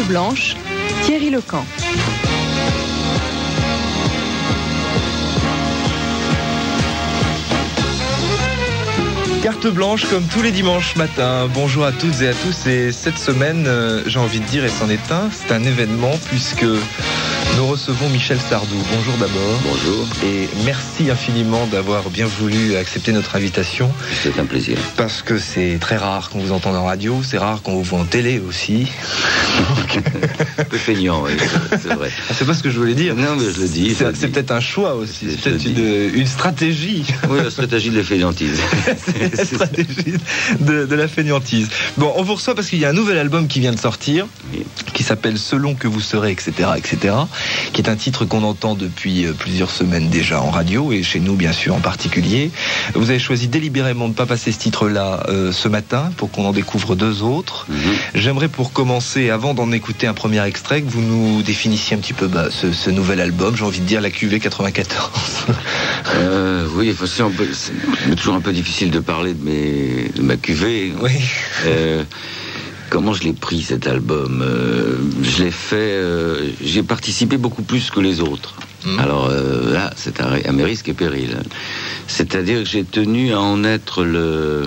blanche, Thierry Lecamp. Carte blanche comme tous les dimanches matins. Bonjour à toutes et à tous. Et cette semaine, j'ai envie de dire, et c'en est un événement puisque nous recevons Michel Sardou. Bonjour d'abord. Bonjour. Et merci infiniment d'avoir bien voulu accepter notre invitation. C'est un plaisir. Parce que c'est très rare qu'on vous entende en radio, c'est rare qu'on vous voit en télé aussi. Un peu feignant, oui, c'est vrai. C'est pas ce que je voulais dire. Non, mais je le dis. C'est peut-être un choix aussi, c'est peut-être une stratégie. Oui, la stratégie de la fainéantise. La stratégie de la fainéantise. Bon, on vous reçoit parce qu'il y a un nouvel album qui vient de sortir, oui, qui s'appelle Selon que vous serez, etc., etc., qui est un titre qu'on entend depuis plusieurs semaines déjà en radio, et chez nous, bien sûr, en particulier. Vous avez choisi délibérément de ne pas passer ce titre-là ce matin, pour qu'on en découvre deux autres. J'aimerais, pour commencer, avant d'en écouter un premier extrait, que vous nous définissiez un petit peu ce nouvel album, j'ai envie de dire la cuvée 94. Oui, c'est toujours un peu difficile de parler de ma cuvée. Oui. Comment je l'ai pris, cet album? Je l'ai fait... j'ai participé beaucoup plus que les autres. Alors là, c'est à mes risques et périls. C'est-à-dire que j'ai tenu à en être le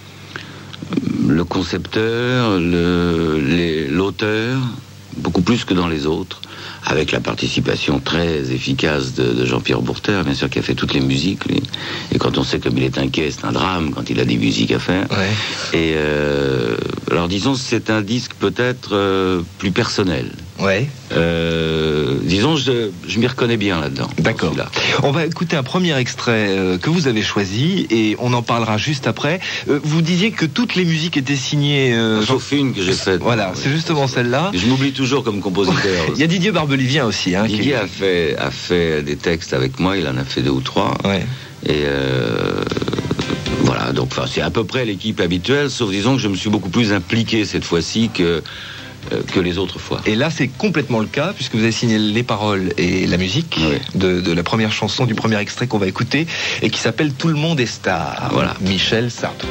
concepteur, l'auteur, beaucoup plus que dans les autres, avec la participation très efficace de Jean-Pierre Bourter, bien sûr, qui a fait toutes les musiques, lui. Et quand on sait comme il est inquiet, c'est un drame quand il a des musiques à faire. Ouais. Et alors disons, c'est un disque peut-être plus personnel. Ouais. Disons, je m'y reconnais bien là-dedans. D'accord. On va écouter un premier extrait que vous avez choisi et on en parlera juste après. Vous disiez que toutes les musiques étaient signées... sauf une que j'ai faite. Voilà, c'est justement celle-là. Je m'oublie toujours comme compositeur. Il y a Didier Barbelivien aussi. Hein, Didier a fait des textes avec moi, il en a fait 2 ou 3. Ouais. Et... voilà, donc c'est à peu près l'équipe habituelle, sauf disons que je me suis beaucoup plus impliqué cette fois-ci que les autres fois. Et là, c'est complètement le cas, puisque vous avez signé les paroles et la musique, oui, de la première chanson, du premier extrait qu'on va écouter, et qui s'appelle Tout le monde est star. Voilà, Michel Sardou.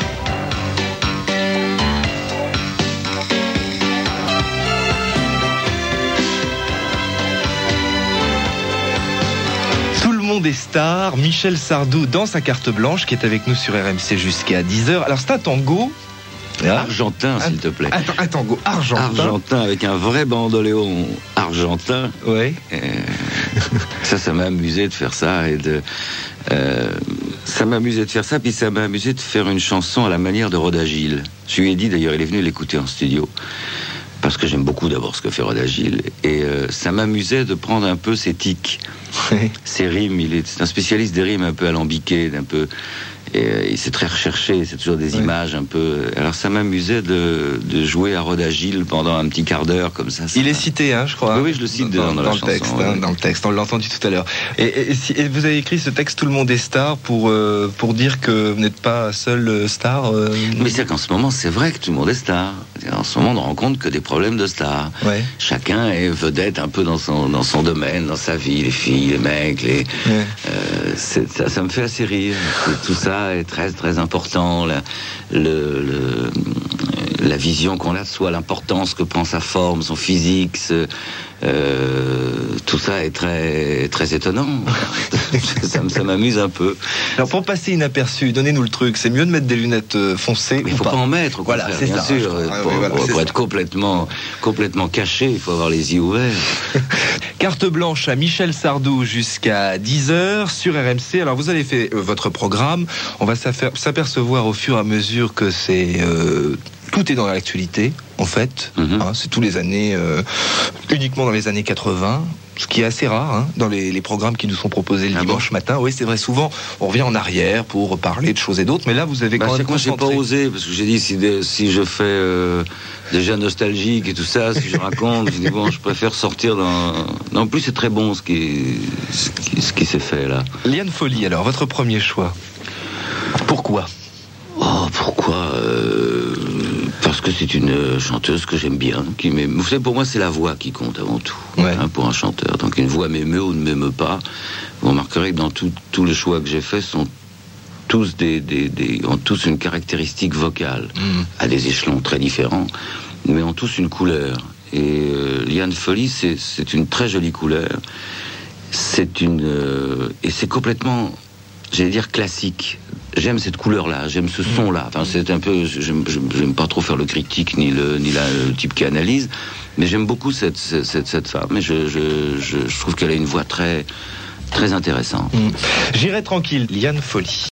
Des stars, Michel Sardou dans sa carte blanche qui est avec nous sur RMC jusqu'à 10h. Alors c'est un tango argentin, s'il te plaît. Un tango argentin avec un vrai bandoléon argentin. Ouais. Ça m'a amusé de faire ça ça m'a amusé de faire ça, puis ça m'a amusé de faire une chanson à la manière de Rhoda Gilles. Je lui ai dit d'ailleurs, il est venu l'écouter en studio. Parce que j'aime beaucoup d'abord ce que fait Rhoda Gilles. Et ça m'amusait de prendre un peu ses tics, ses rimes. C'est un spécialiste des rimes un peu alambiquées, et c'est très recherché, c'est toujours des images un peu... Alors ça m'amusait de jouer à Rhoda Gilles pendant un petit quart d'heure comme ça. Il est cité, hein, je crois. Oui, je le cite dans la chanson. Texte, ouais. Dans le texte, on l'a entendu tout à l'heure. Et vous avez écrit ce texte Tout le monde est star pour dire que vous n'êtes pas seul star Mais c'est qu'en ce moment, c'est vrai que tout le monde est star. En ce moment, on ne rencontre que des problèmes de star. Ouais. Chacun est vedette un peu dans son domaine, dans sa vie, les filles, les mecs, ça me fait assez rire. Tout ça est très très important, la vision qu'on a de soi, l'importance que prend sa forme, son physique, tout ça est très très étonnant. ça m'amuse un peu. Alors pour passer inaperçu, donnez-nous le truc, c'est mieux de mettre des lunettes foncées. Mais il faut pas en mettre, voilà, c'est bien ça, sûr. Pour être complètement caché, il faut avoir les yeux ouverts. Carte blanche à Michel Sardou jusqu'à 10h sur RMC. Alors vous avez fait votre programme, on va s'apercevoir au fur et à mesure que tout est dans l'actualité, en fait. C'est tous les années, uniquement dans les années 80, ce qui est assez rare dans les programmes qui nous sont proposés le dimanche matin. Oui, c'est vrai, souvent, on revient en arrière pour parler de choses et d'autres, mais là, vous avez quand même concentré. J'ai pas osé, parce que j'ai dit, si je fais déjà nostalgique et tout ça, si je raconte, je dis, bon, je préfère sortir dans... Non, en plus, c'est très bon ce qui s'est fait, là. Liane Folly, alors, votre premier choix. Pourquoi ? Pourquoi Parce que c'est une chanteuse que j'aime bien. Vous savez, pour moi, c'est la voix qui compte avant tout, pour un chanteur. Donc une voix m'émeut ou ne m'émeut pas. Vous remarquerez que dans tous les choix que j'ai faits sont tous ont tous une caractéristique vocale, à des échelons très différents, mais ont tous une couleur. Et Liane Folly, c'est une très jolie couleur. Et c'est complètement, j'allais dire, classique. J'aime cette couleur-là, j'aime ce son-là. Enfin, c'est un peu, j'aime pas trop faire le critique ni le type qui analyse, mais j'aime beaucoup cette femme. Et je trouve qu'elle a une voix très, très intéressante. J'irai tranquille, Liane Folly.